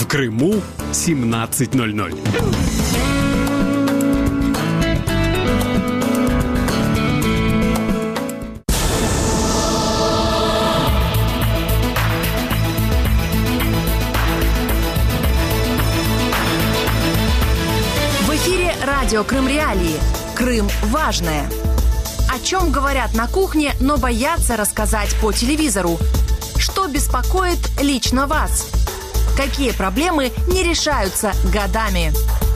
Крыму 17:00. В эфире радио Крым-Реалии. Крым важное. О чем говорят на кухне, но боятся рассказать по телевизору? Что беспокоит лично вас? Какие проблемы не решаются годами?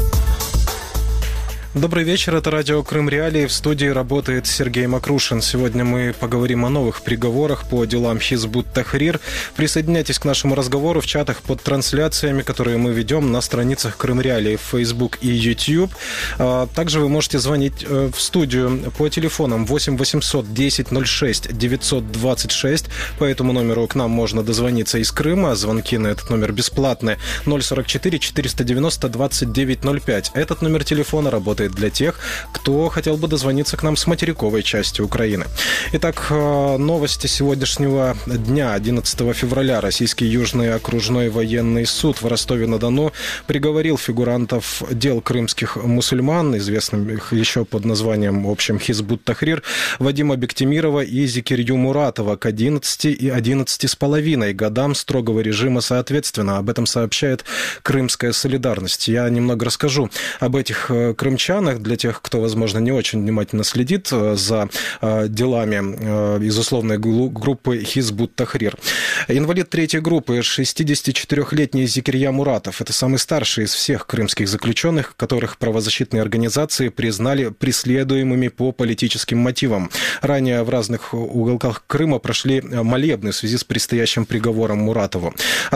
Добрый вечер, это радио Крым-Реалии. В студии работает Сергей Макрушин. Сегодня мы поговорим о новых приговорах по делам Хизбут-Тахрир. Присоединяйтесь к нашему разговору в чатах под трансляциями, которые мы ведем на страницах Крым-Реалии в Facebook и YouTube. Также вы можете звонить в студию по телефонам 8 800 10 06 926. По этому номеру к нам можно дозвониться из Крыма. Звонки на этот номер бесплатные. 044 490 2905. Этот номер телефона работает для тех, кто хотел бы дозвониться к нам с материковой части Украины. Итак, новости сегодняшнего дня, 11 февраля. Российский Южный окружной военный суд в Ростове-на-Дону приговорил фигурантов дел крымских мусульман, известных еще под названием общим Хизбут-Тахрир, Вадима Бектимирова и Зикирью Муратова к 11 и 11,5 годам строгого режима соответственно. Об этом сообщает Крымская солидарность. Я немного расскажу об этих крымчанах для тех, кто, возможно, не очень внимательно следит за делами из условной группы Хизбут-Тахрир. Инвалид третьей группы, 64-летний Зикирья Муратов. Это самый старший из всех крымских заключенных, которых правозащитные организации признали преследуемыми по политическим мотивам. Ранее в разных уголках Крыма прошли молебны в связи с предстоящим приговором Муратову.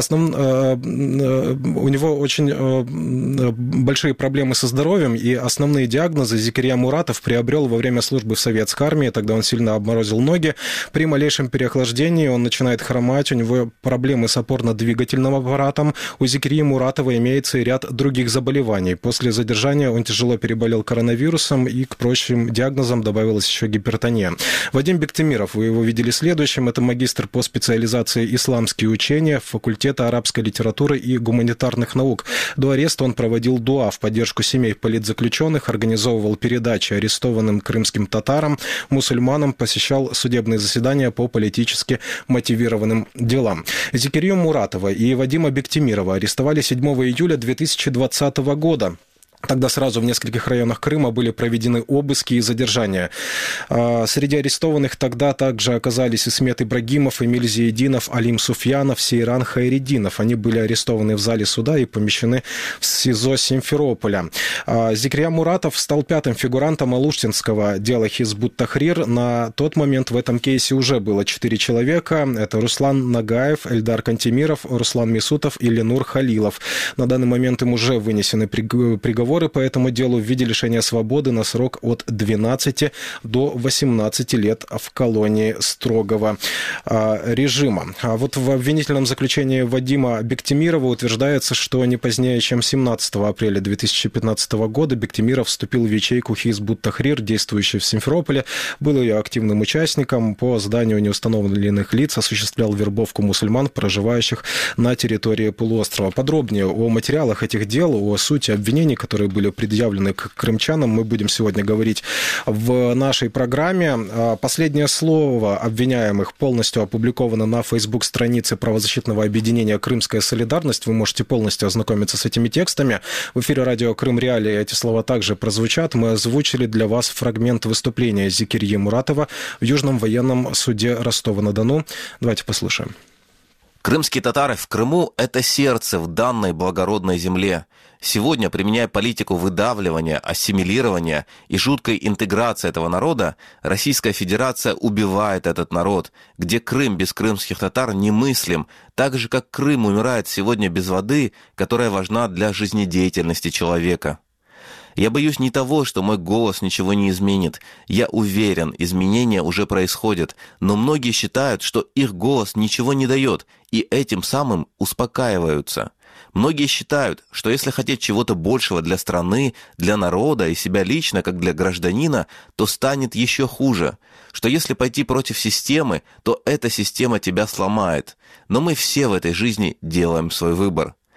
У него очень большие проблемы со здоровьем, и основные диагнозы Зикирья Муратов приобрел во время службы в советской армии. Тогда он сильно обморозил ноги. При малейшем переохлаждении он начинает хромать. У него проблемы с опорно-двигательным аппаратом. У Зикирьи Муратова имеется и ряд других заболеваний. После задержания он тяжело переболел коронавирусом, и к прочим диагнозам добавилась еще гипертония. Вадим Бектимиров, вы его видели следующим. Это магистр по специализации исламские учения факультета арабской литературы и гуманитарных наук. До ареста он проводил дуа в поддержку семей политзаключенных, организовывал передачи арестованным крымским татарам, мусульманам, посещал судебные заседания по политически мотивированным делам. Зикирью Муратова и Вадима Бектимирова арестовали 7 июля 2020 года. Тогда сразу в нескольких районах Крыма были проведены обыски и задержания. Среди арестованных тогда также оказались Исмет Ибрагимов, Эмиль Зиединов, Алим Суфьянов, Сейран Хайреддинов. Они были арестованы в зале суда и помещены в СИЗО Симферополя. Зикирья Муратов стал пятым фигурантом алуштинского дела Хизбут-Тахрир. На тот момент в этом кейсе уже было 4 человека. Это Руслан Нагаев, Эльдар Кантемиров, Руслан Месутов и Ленур Халилов. На данный момент им уже вынесены приговоры по этому делу в виде лишения свободы на срок от 12 до 18 лет в колонии строгого режима. А вот в обвинительном заключении Вадима Бектимирова утверждается, что не позднее, чем 17 апреля 2015 года Бектимиров вступил в ячейку Хизбут-Тахрир, действующую в Симферополе, был ее активным участником, по заданию неустановленных лиц осуществлял вербовку мусульман, проживающих на территории полуострова. Подробнее о материалах этих дел, о сути обвинений, которые были предъявлены к крымчанам, мы будем сегодня говорить в нашей программе. Последнее слово обвиняемых полностью опубликовано на Facebook-странице правозащитного объединения «Крымская солидарность». Вы можете полностью ознакомиться с этими текстами. В эфире радио Крым-Реалии эти слова также прозвучат. Мы озвучили для вас фрагмент выступления Зикирьи Муратова в Южном военном суде Ростова-на-Дону. Давайте послушаем. Крымские татары в Крыму – это сердце в данной благородной земле. Сегодня, применяя политику выдавливания, ассимилирования и жуткой интеграции этого народа, Российская Федерация убивает этот народ, где Крым без крымских татар немыслим, так же, как Крым умирает сегодня без воды, которая важна для жизнедеятельности человека. Я боюсь не того, что мой голос ничего не изменит. Я уверен, изменения уже происходят, но многие считают, что их голос ничего не дает, и этим самым успокаиваются. Многие считают, что если хотеть чего-то большего для страны, для народа и себя лично, как для гражданина, то станет еще хуже. Что если пойти против системы, то эта система тебя сломает. Но мы все в этой жизни делаем свой выбор.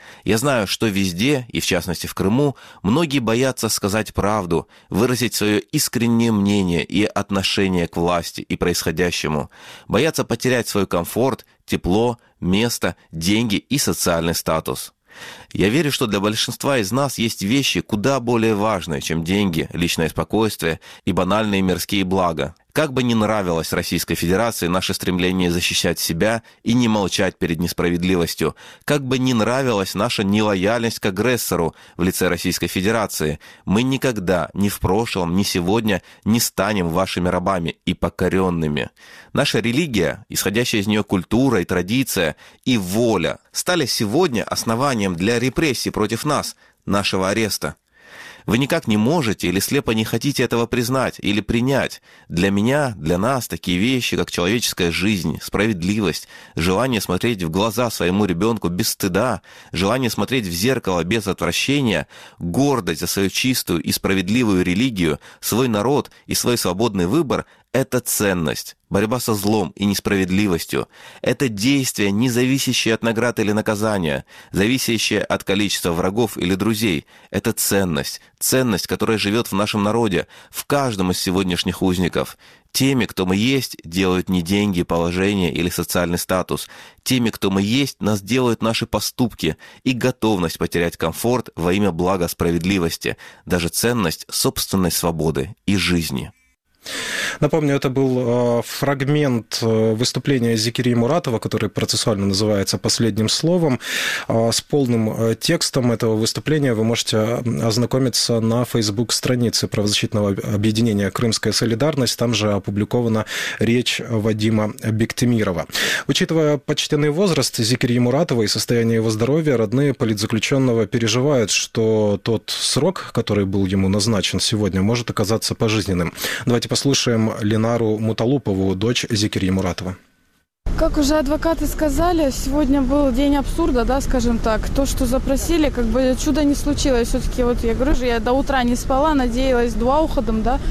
Я знаю, что везде, и в частности в Крыму, многие боятся сказать правду, выразить свое искреннее мнение и отношение к власти и происходящему. Боятся потерять свой комфорт, тепло, место, деньги и социальный статус. Я верю, что для большинства из нас есть вещи куда более важные, чем деньги, личное спокойствие и банальные мирские блага. Как бы ни нравилось Российской Федерации наше стремление защищать себя и не молчать перед несправедливостью, как бы ни нравилась наша нелояльность к агрессору в лице Российской Федерации, мы никогда, ни в прошлом, ни сегодня не станем вашими рабами и покоренными. Наша религия, исходящая из нее культура и традиция, и воля стали сегодня основанием для репрессий против нас, нашего ареста. Вы никак не можете или слепо не хотите этого признать или принять. Для меня, для нас такие вещи, как человеческая жизнь, справедливость, желание смотреть в глаза своему ребенку без стыда, желание смотреть в зеркало без отвращения, гордость за свою чистую и справедливую религию, свой народ и свой свободный выбор – это ценность, борьба со злом и несправедливостью. Это действие, не зависящее от наград или наказания, зависящее от количества врагов или друзей. Это ценность, ценность, которая живет в нашем народе, в каждом из сегодняшних узников. Теми, кто мы есть, делают не деньги, положение или социальный статус. Теми, кто мы есть, нас делают наши поступки и готовность потерять комфорт во имя блага справедливости, даже ценность собственной свободы и жизни. Напомню, это был фрагмент выступления Зикирии Муратова, который процессуально называется «Последним словом». С полным текстом этого выступления вы можете ознакомиться на Facebook-странице правозащитного объединения «Крымская солидарность». Там же опубликована речь Вадима Бектимирова. Учитывая почтенный возраст Зикирии Муратова и состояние его здоровья, родные политзаключенного переживают, что тот срок, который был ему назначен сегодня, может оказаться пожизненным. Давайте послушаем Ленару Муталупову, дочь Зикирии Муратова. Как уже адвокаты сказали, сегодня был день абсурда, да, скажем так. То, что запросили, как бы чудо не случилось. Все-таки вот я говорю же, я до утра не спала, надеялась дуа уходом, да,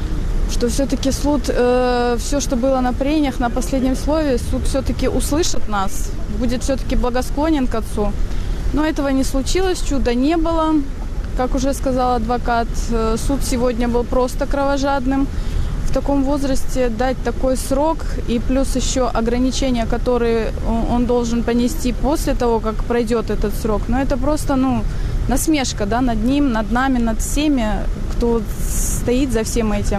что все-таки суд, все, что было на прениях, на последнем слове, суд все-таки услышит нас, будет все-таки благосклонен к отцу. Но этого не случилось, чуда не было. Как уже сказал адвокат, суд сегодня был просто кровожадным. В таком возрасте дать такой срок и плюс еще ограничения, которые он должен понести после того, как пройдет этот срок, ну это просто, насмешка, да, над ним, над нами, над всеми, кто стоит за всем этим.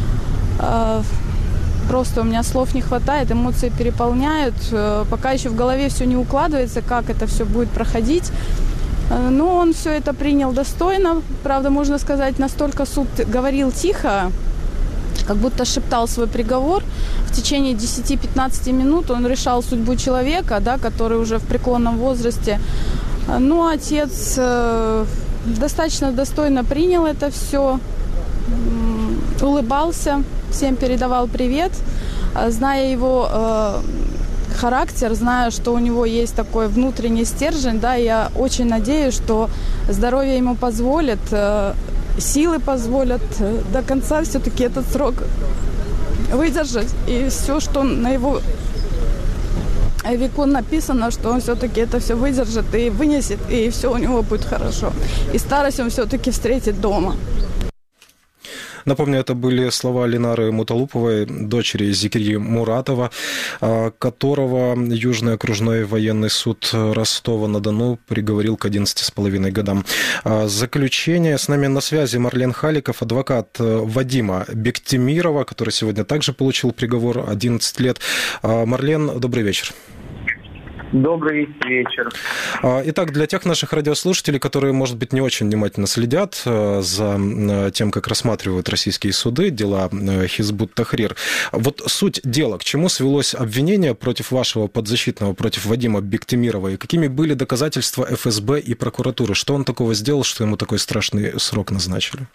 Просто у меня слов не хватает, эмоции переполняют, пока еще в голове все не укладывается, как это все будет проходить. Но он все это принял достойно. Правда, можно сказать, настолько суд говорил тихо, как будто шептал свой приговор. В течение 10-15 минут он решал судьбу человека, да, который уже в преклонном возрасте. Но отец достаточно достойно принял это все, улыбался, всем передавал привет. Зная его характер, знаю, что у него есть такой внутренний стержень, да, я очень надеюсь, что здоровье ему позволит, силы позволят до конца все-таки этот срок выдержать. И все, что на его веку написано, что он все-таки это все выдержит и вынесет, и все у него будет хорошо. И старость он все-таки встретит дома. Напомню, это были слова Ленары Муталуповой, дочери Зикирии Муратова, которого Южный окружной военный суд Ростова-на-Дону приговорил к 11,5 годам заключения. С нами на связи Марлен Халиков, адвокат Вадима Бектимирова, который сегодня также получил приговор 11 лет. Марлен, добрый вечер. Добрый вечер. Итак, для тех наших радиослушателей, которые, может быть, не очень внимательно следят за тем, как рассматривают российские суды дела Хизбут Тахрир, вот суть дела, к чему свелось обвинение против вашего подзащитного, против Вадима Бектимирова, и какими были доказательства ФСБ и прокуратуры? Что он такого сделал, что ему такой страшный срок назначили?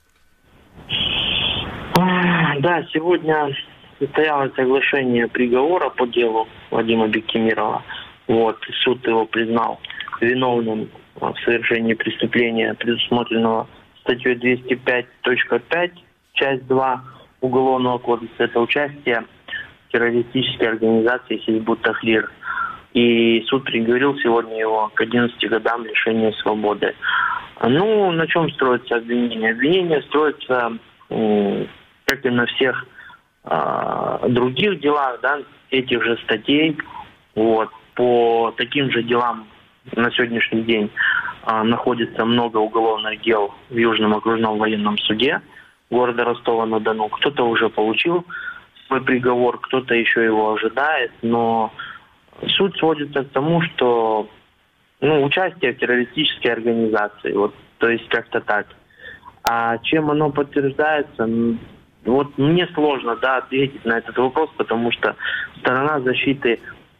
Да, сегодня состоялось оглашение приговора по делу Вадима Бектимирова. Суд его признал виновным в совершении преступления, предусмотренного статьей 205.5, часть 2 Уголовного кодекса. Это участие в террористической организации Хизбут Тахрир. и суд приговорил сегодня его к 11 годам лишения свободы. Ну, на чем строится обвинение? Обвинение строится, как и на всех других делах, да, этих же статей. Вот. По таким же делам на сегодняшний день находится много уголовных дел в Южном окружном военном суде города Ростова-на-Дону. Кто-то уже получил свой приговор, кто-то еще его ожидает, но суть сводится к тому, что участие в террористической организации, вот, то есть как-то так. А чем оно подтверждается, вот мне сложно, да, ответить на этот вопрос, потому что сторона защиты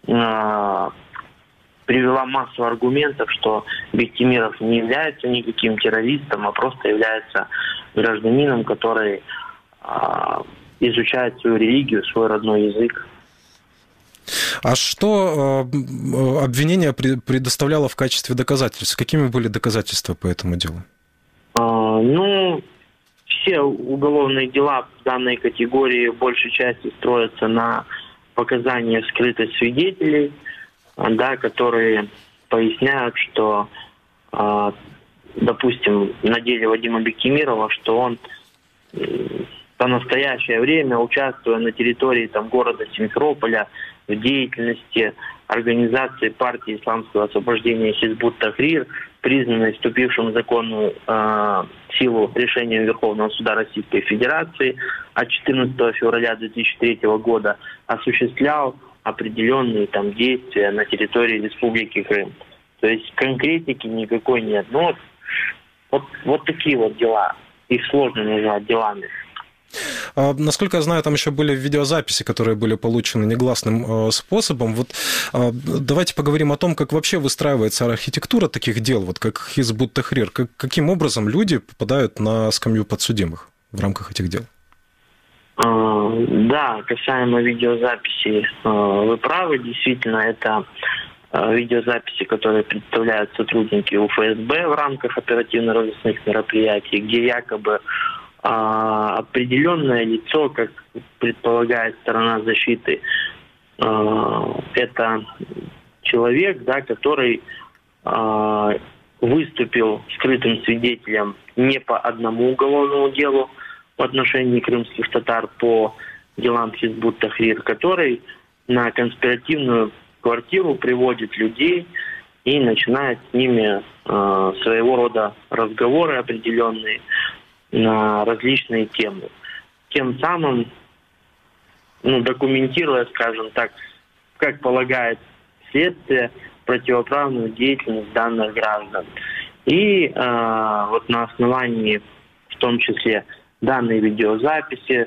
привела массу аргументов, что Бектимиров не является никаким террористом, а просто является гражданином, который изучает свою религию, свой родной язык. А что обвинение предоставляло в качестве доказательств? Какими были доказательства по этому делу? Все уголовные дела в данной категории в большей части строятся на показаниях скрытых свидетелей, да, которые поясняют, что, допустим, на деле Вадима Бектимирова, что он по настоящее время, участвуя на территории города Симферополя в деятельности организации партии исламского освобождения Хизбут-Тахрир, признанной вступившим в законную силу решением Верховного суда Российской Федерации от 14 февраля 2003 года, осуществлял определенные действия на территории Республики Крым. То есть конкретики никакой нет. Вот такие вот дела. Их сложно назвать делами. Насколько я знаю, там еще были видеозаписи, которые были получены негласным способом. Вот давайте поговорим о том, как вообще выстраивается архитектура таких дел, вот как Хизбут-Тахрир. Каким образом люди попадают на скамью подсудимых в рамках этих дел? Да, касаемо видеозаписи, вы правы. Действительно, это видеозаписи, которые представляют сотрудники УФСБ в рамках оперативно-розыскных мероприятий, где якобы определенное лицо, как предполагает сторона защиты, это человек, да, который выступил скрытым свидетелем не по одному уголовному делу в отношении крымских татар по делам Хизбут-Тахрир, который на конспиративную квартиру приводит людей и начинает с ними своего рода разговоры определенные на различные темы. Тем самым, документируя, скажем так, как полагает следствие, противоправную деятельность данных граждан. И вот на основании, в том числе, данной видеозаписи,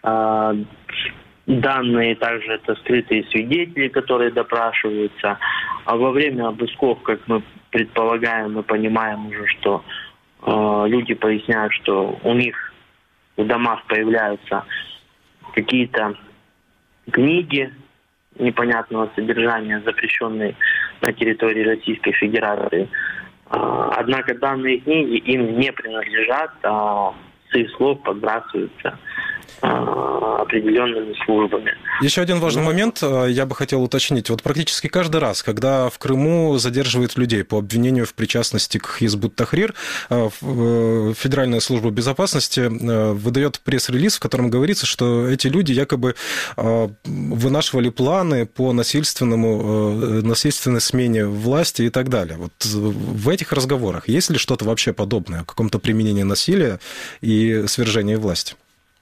данные также это скрытые свидетели, которые допрашиваются. А во время обысков, как мы предполагаем, мы понимаем уже, что люди поясняют, что у них в домах появляются какие-то книги непонятного содержания, запрещенные на территории Российской Федерации. Однако данные книги им не принадлежат, а с их слов подбрасываются определенными службами. Еще один важный момент я бы хотел уточнить. Вот практически каждый раз, когда в Крыму задерживают людей по обвинению в причастности к Хизбут-Тахрир, Федеральная служба безопасности выдает пресс-релиз, в котором говорится, что эти люди якобы вынашивали планы по насильственной смене власти и так далее. Вот в этих разговорах есть ли что-то вообще подобное, о каком-то применении насилия и свержении власти?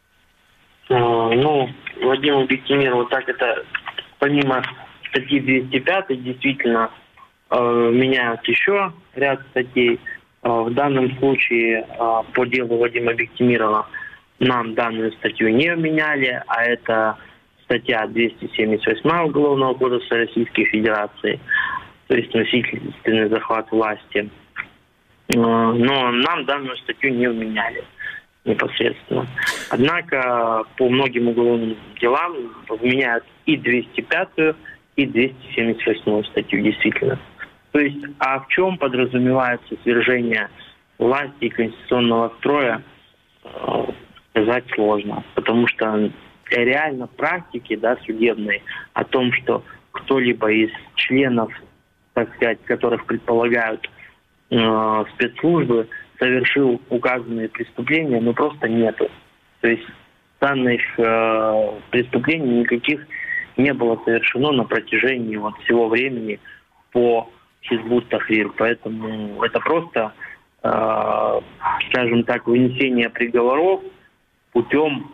Вадиму Бектимирову так это, помимо статьи 205, действительно меняют еще ряд статей. В данном случае по делу Вадима Бектимирова нам данную статью не вменяли, а это статья 278 Уголовного кодекса Российской Федерации, то есть насильственный захват власти. Но нам данную статью не вменяли непосредственно. Однако по многим уголовным делам вменяют и 205-ю, и 278-ю статью, действительно. То есть, а в чем подразумевается свержение власти и конституционного строя, сказать сложно. Потому что реально в практике, судебной, о том, что кто-либо из членов, так сказать, которых предполагают спецслужбы, совершил указанные преступления, но просто нету. То есть данных преступлений никаких не было совершено на протяжении всего времени по Хизбут Тахрир. Поэтому это просто, скажем так, вынесение приговоров путем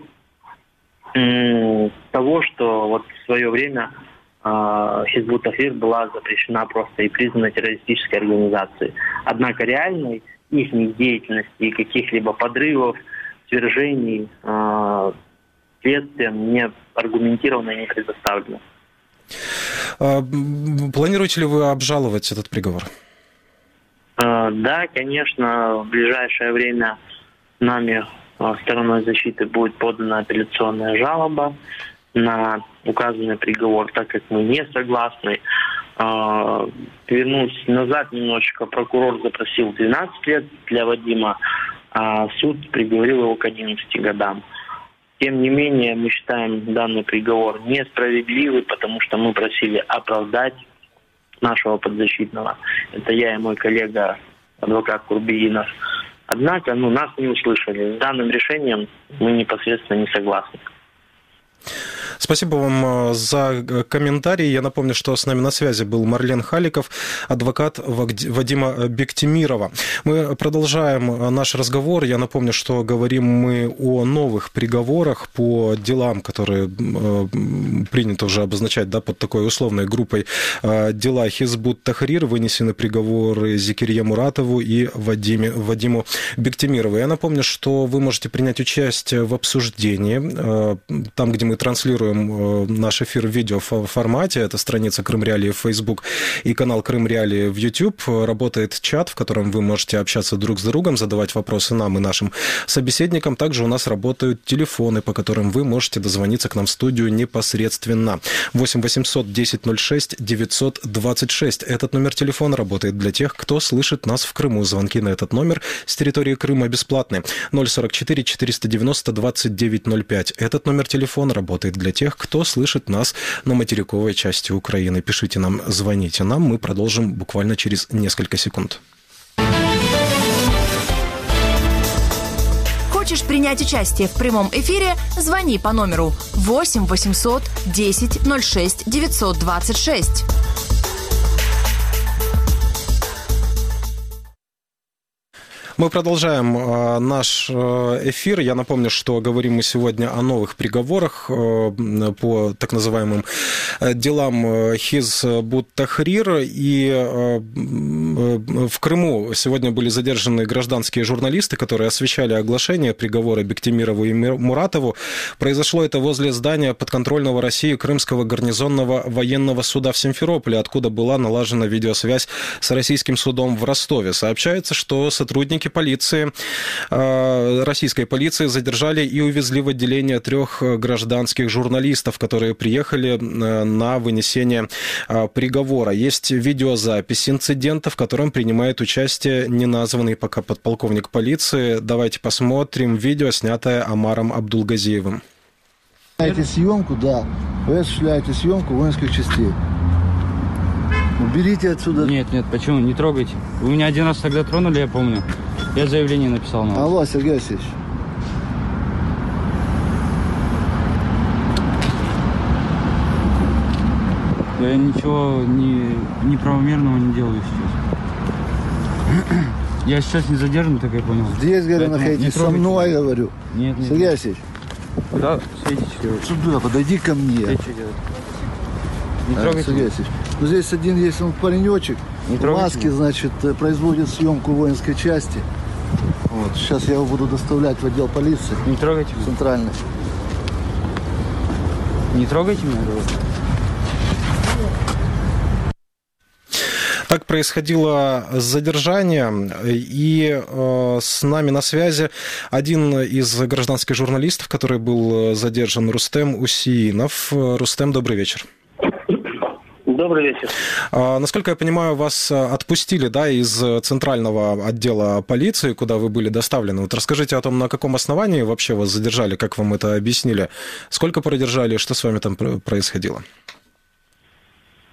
того, что в свое время Хизбут Тахрир была запрещена просто и признана террористической организацией. Однако реальной их деятельности и каких-либо подрывов, свержений следствием не аргументированно и не предоставлено. Планируете ли вы обжаловать этот приговор? Да, конечно, в ближайшее время нами, стороной защиты, будет подана апелляционная жалоба на указанный приговор, так как мы не согласны. Вернусь назад немножечко. Прокурор запросил 12 лет для Вадима, а суд приговорил его к 11 годам. Тем не менее, мы считаем данный приговор несправедливый, потому что мы просили оправдать нашего подзащитного. Это я и мой коллега, адвокат Курбиинов. Однако, нас не услышали. С данным решением мы непосредственно не согласны. Спасибо вам за комментарий. Я напомню, что с нами на связи был Марлен Халиков, адвокат Вадима Бектимирова. Мы продолжаем наш разговор. Я напомню, что говорим мы о новых приговорах по делам, которые принято уже обозначать под такой условной группой дела Хизбут Тахрир. Вынесены приговоры Зикирье Муратову и Вадиму Бектимирову. Я напомню, что вы можете принять участие в обсуждении, там, где мы транслируем наш эфир в видеоформате. Это страница Крым Реалии в Facebook и канал Крым Реалии в YouTube. Работает чат, в котором вы можете общаться друг с другом, задавать вопросы нам и нашим собеседникам. Также у нас работают телефоны, по которым вы можете дозвониться к нам в студию непосредственно. 8 800 10 06 926. Этот номер телефона работает для тех, кто слышит нас в Крыму. Звонки на этот номер с территории Крыма бесплатны. 044 490 2905. Этот номер телефона работает для тех, кто слышит нас на материковой части Украины. Пишите нам, звоните нам, мы продолжим буквально через несколько секунд. Хочешь принять участие в прямом эфире? Звони по номеру 8 800 10 06 926. Мы продолжаем наш эфир. Я напомню, что говорим мы сегодня о новых приговорах по так называемым делам Хизбут Тахрир. И в Крыму сегодня были задержаны гражданские журналисты, которые освещали оглашение приговора Бектимирову и Муратову. Произошло это возле здания подконтрольного России Крымского гарнизонного военного суда в Симферополе, откуда была налажена видеосвязь с российским судом в Ростове. Сообщается, что сотрудники полиции, российской полиции, задержали и увезли в отделение 3 гражданских журналистов, которые приехали на вынесение приговора. Есть видеозапись инцидента, в котором принимает участие неназванный пока подполковник полиции. Давайте посмотрим видео, снятое Омаром Абдулгазиевым. Съемку, да. Вы осуществляете съемку воинских частей. Уберите отсюда. Нет, почему? Не трогайте. Вы меня один раз тогда тронули, я помню. Я заявление написал на вас. Алло, Сергей Васильевич. Я ничего неправомерного не делаю сейчас. Я сейчас не задержан, так я понял. Здесь, говорю, находитесь, со мной, говорю. Нет. Сергей Васильевич. Куда светите? Сюда, подойди ко мне. Что делать? Не трогайте. Сергей Васильевич. Ну, здесь один есть паренечек. В маске, значит, производит съемку воинской части. Вот. Сейчас я его буду доставлять в отдел полиции. Не трогайте. Центральный. Не трогайте меня, говорю. Так происходило задержание, и с нами на связи один из гражданских журналистов, который был задержан, Рустем Усиинов. Рустем, добрый вечер. Добрый вечер. Насколько я понимаю, вас отпустили, да, из центрального отдела полиции, куда вы были доставлены. Вот расскажите о том, на каком основании вообще вас задержали, как вам это объяснили, сколько продержали, что с вами там происходило?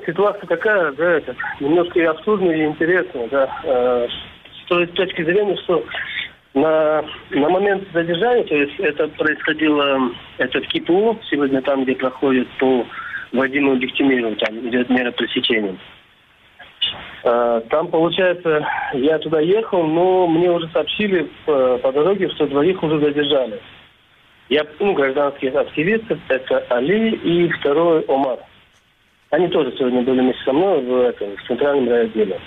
ситуация такая, да, это немножко и абсурдная, и интересная, да. С той точки зрения, что на момент задержания, то есть это происходило, это в КИПУ, сегодня там, где проходит по Вадиму Бектимирову, там идет мера пресечения. Там, получается, я туда ехал, но мне уже сообщили по дороге, что двоих уже задержали. Гражданские активисты, это Али и второй Омар. Они тоже сегодня были вместе со мной в центральном райотделе.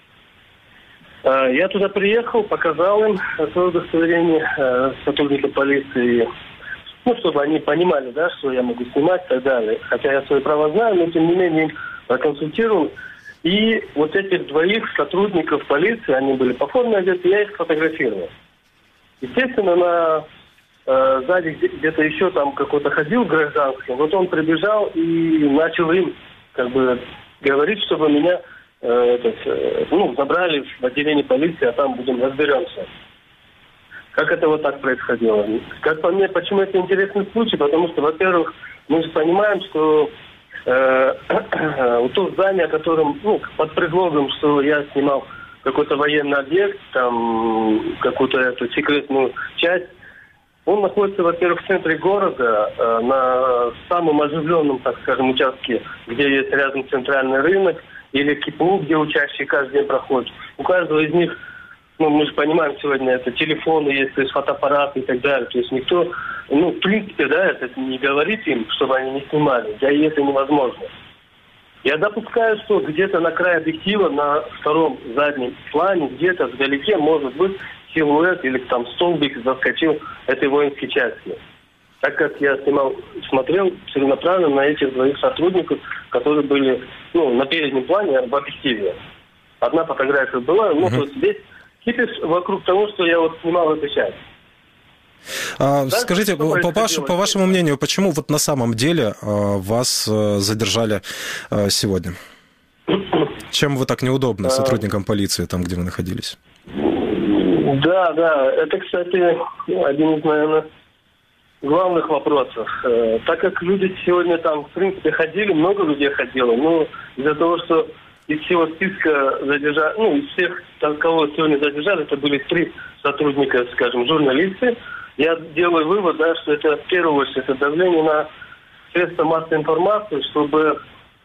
Я туда приехал, показал им свое удостоверение сотрудника полиции, чтобы они понимали, да, что я могу снимать и так далее. Хотя я свои права знаю, но тем не менее им проконсультировал. И вот этих двоих сотрудников полиции, они были по форме одеты, я их сфотографировал. Естественно, сзади где-то еще там какой-то ходил гражданский, вот он прибежал и начал им говорить, чтобы меня забрали в отделение полиции, а там разберемся. Как это вот так происходило? Как по мне, почему это интересный случай? Потому что, во-первых, мы же понимаем, что то здание, которым, под предлогом, что я снимал какой-то военный объект, там, какую-то эту секретную часть, он находится, во-первых, в центре города, на самом оживленном, так скажем, участке, где есть рядом центральный рынок, или КИПУ, где учащие каждый день проходят. У каждого из них, мы же понимаем сегодня, это телефоны есть, то есть фотоаппараты и так далее. То есть никто, в принципе, да, это не говорит им, чтобы они не снимали. Да и это невозможно. Я допускаю, что где-то на крае объектива, на втором заднем плане, где-то вдалеке может быть силуэт или там столбик заскочил этой воинской части. Так как я смотрел целенаправленно на этих двоих сотрудников, которые были на переднем плане в объективе. Одна фотография была, то здесь кипиш вокруг того, что я снимал эту часть. Скажите, по вашему мнению, почему вот на самом деле вас задержали сегодня? Чем вы так неудобны сотрудникам полиции, там, где вы находились? Да, это, кстати, один из, наверное, главных вопросов. Так как люди сегодня там, в принципе, ходили, много людей ходило, но из-за того, что из всего списка задержали, из всех, кого сегодня задержали, это были 3 сотрудника, скажем, журналисты, я делаю вывод, да, что это, в первую очередь, это давление на средства массовой информации, чтобы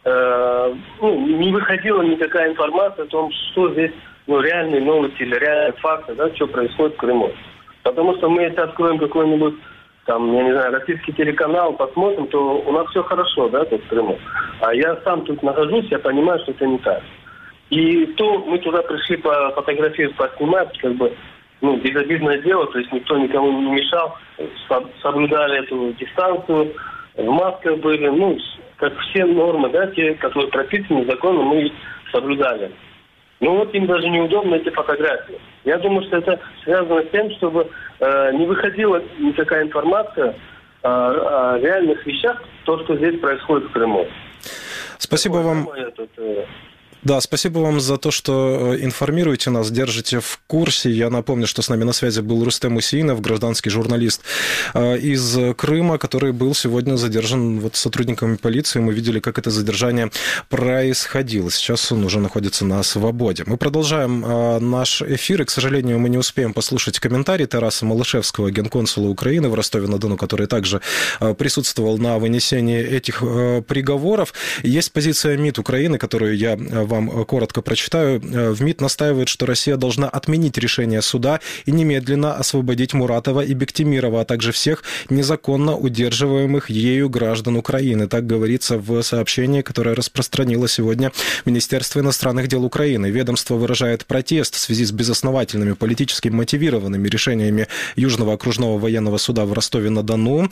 не выходила никакая информация о том, что здесь реальные новости или реальные факты, да, что происходит в Крыму. Потому что мы, если откроем какой-нибудь, там, я не знаю, российский телеканал, посмотрим, то у нас все хорошо, да, тут в Крыму. А я сам тут нахожусь, я понимаю, что это не так. И то мы туда пришли пофотографировать, поснимать, безобидное дело, то есть никто никому не мешал, соблюдали эту дистанцию, в масках были, как все нормы, да, те, которые прописаны законом, мы их соблюдали. Им даже неудобно эти фотографии. Я думаю, что это связано с тем, чтобы не выходила никакая информация о реальных вещах, то, что здесь происходит в Крыму. Спасибо вам. Да, спасибо вам за то, что информируете нас, держите в курсе. Я напомню, что с нами на связи был Рустем Усейнов, гражданский журналист из Крыма, который был сегодня задержан сотрудниками полиции. Мы видели, как это задержание происходило. Сейчас он уже находится на свободе. Мы продолжаем наш эфир, и, к сожалению, мы не успеем послушать комментарий Тараса Малышевского, генконсула Украины в Ростове-на-Дону, который также присутствовал на вынесении этих приговоров. Есть позиция МИД Украины, которую я вам коротко прочитаю. В МИД настаивает, что Россия должна отменить решение суда и немедленно освободить Муратова и Бектимирова, а также всех незаконно удерживаемых ею граждан Украины. Так говорится в сообщении, которое распространило сегодня Министерство иностранных дел Украины. Ведомство выражает протест в связи с безосновательными политически мотивированными решениями Южного окружного военного суда в Ростове-на-Дону.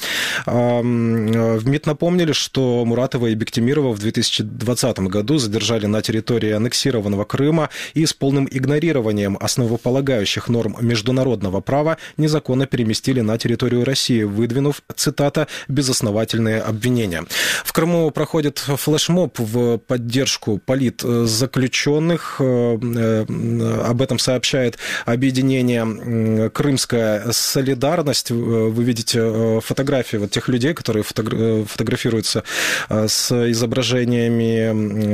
В МИД напомнили, что Муратова и Бектимирова в 2020 году задержали на территории территории аннексированного Крыма и с полным игнорированием основополагающих норм международного права незаконно переместили на территорию России, выдвинув, цитата, «безосновательные обвинения». В Крыму проходит флешмоб в поддержку политзаключенных. Об этом сообщает объединение «Крымская солидарность». Вы видите фотографии вот тех людей, которые фотографируются с изображениями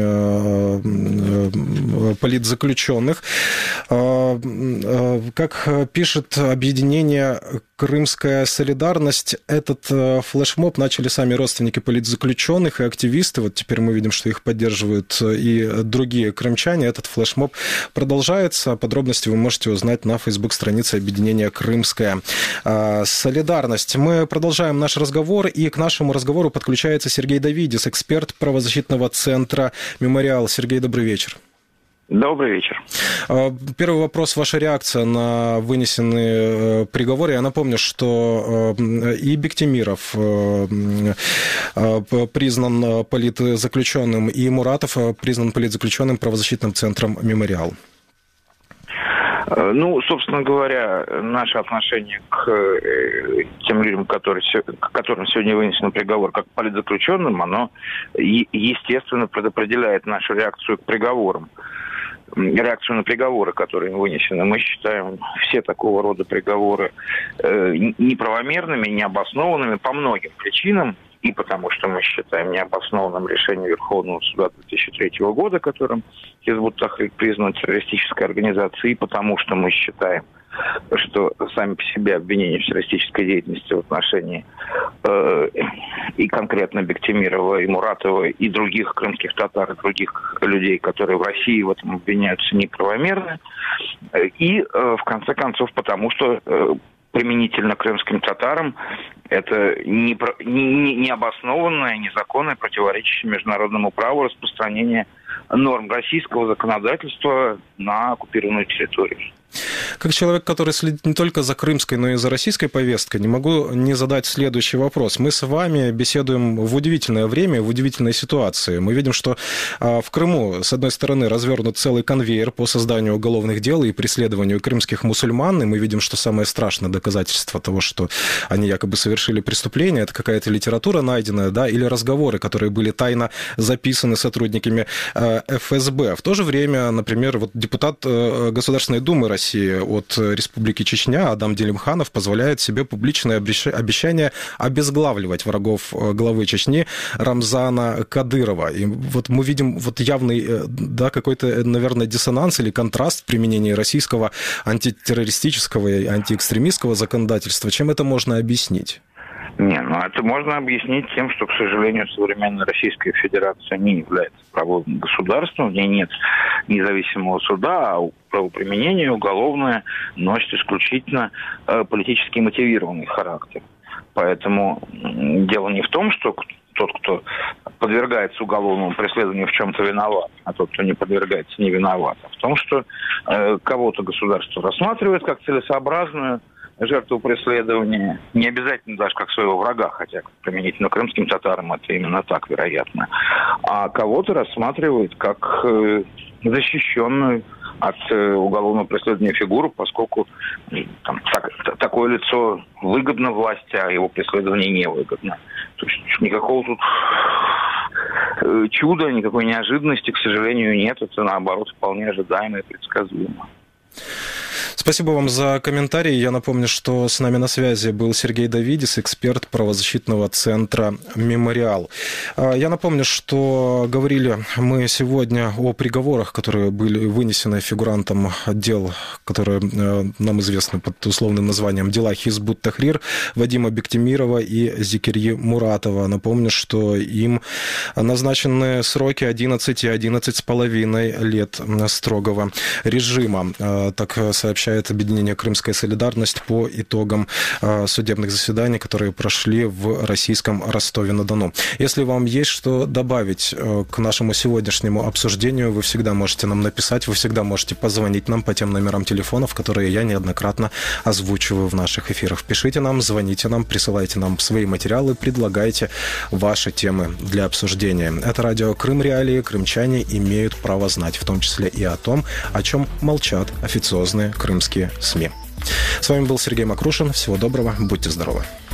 политзаключенных. Как пишет объединение «Крымская солидарность», этот флешмоб начали сами родственники политзаключенных и активисты. Вот теперь мы видим, что их поддерживают и другие крымчане. Этот флешмоб продолжается. Подробности вы можете узнать на фейсбук-странице объединения «Крымская солидарность». Мы продолжаем наш разговор, и к нашему разговору подключается Сергей Давидис, эксперт правозащитного центра «Мемориал». Сергей, добрый вечер. Добрый вечер. Первый вопрос. Ваша реакция на вынесенный приговор. Я напомню, что и Бектимиров признан политзаключенным, и Муратов признан политзаключенным правозащитным центром «Мемориал». Ну, собственно говоря, наше отношение к тем людям, которым сегодня вынесен приговор как политзаключенным, оно, естественно, предопределяет нашу реакцию к приговорам. Реакцию на приговоры, которые им вынесены. Мы считаем все такого рода приговоры неправомерными, необоснованными по многим причинам. И потому что мы считаем необоснованным решение Верховного суда 2003 года, которым Хизбут Тахрир признан террористической организацией, и потому что мы считаем, что сами по себе обвинения в террористической деятельности в отношении и конкретно Бектимирова, и Муратова, и других крымских татар, и других людей, которые в России в этом обвиняются, неправомерны. И, в конце концов, потому что применительно крымским татарам это необоснованное, незаконное, противоречащее международному праву распространение норм российского законодательства на оккупированную территорию. Как человек, который следит не только за крымской, но и за российской повесткой, не могу не задать следующий вопрос. Мы с вами беседуем в удивительное время, в удивительной ситуации. Мы видим, что в Крыму, с одной стороны, развернут целый конвейер по созданию уголовных дел и преследованию крымских мусульман, и мы видим, что самое страшное доказательство того, что они якобы совершили преступление, это какая-то литература найденная, да, или разговоры, которые были тайно записаны сотрудниками ФСБ. В то же время, например, вот депутат Государственной Думы России от Республики Чечня Адам Делимханов позволяет себе публичное обещание обезглавливать врагов главы Чечни Рамзана Кадырова. И вот мы видим вот явный, да, какой-то, наверное, диссонанс или контраст в применении российского антитеррористического и антиэкстремистского законодательства. Чем это можно объяснить? Это можно объяснить тем, что, к сожалению, современная Российская Федерация не является правовым государством, в ней нет независимого суда, а правоприменение уголовное носит исключительно политически мотивированный характер. Поэтому дело не в том, что тот, кто подвергается уголовному преследованию, в чем-то виноват, а тот, кто не подвергается, не виноват. А в том, что кого-то государство рассматривает как целесообразную жертву преследования, не обязательно даже как своего врага, хотя применительно крымским татарам это именно так, вероятно, а кого-то рассматривает как защищенную от уголовного преследования фигуру, поскольку такое лицо выгодно власти, а его преследование невыгодно. То есть никакого тут чуда, никакой неожиданности, к сожалению, нет. Это, наоборот, вполне ожидаемо и предсказуемо. Спасибо вам за комментарий. Я напомню, что с нами на связи был Сергей Давидис, эксперт правозащитного центра «Мемориал». Я напомню, что говорили мы сегодня о приговорах, которые были вынесены фигурантам дел, которые нам известны под условным названием «Дела Хизбут Тахрир», Вадима Бектимирова и Зикирьи Муратова. Напомню, что им назначены сроки 11 и 11,5 лет строгого режима. Так сообщает сообщает объединение «Крымская солидарность» по итогам судебных заседаний, которые прошли в российском Ростове-на-Дону. Если вам есть что добавить к нашему сегодняшнему обсуждению, вы всегда можете нам написать, вы всегда можете позвонить нам по тем номерам телефонов, которые я неоднократно озвучиваю в наших эфирах. Пишите нам, звоните нам, присылайте нам свои материалы, предлагайте ваши темы для обсуждения. Это радио «Крым Реалии». Крымчане имеют право знать, в том числе и о том, о чем молчат официозные крымские СМИ. С вами был Сергей Макрушин. Всего доброго, будьте здоровы.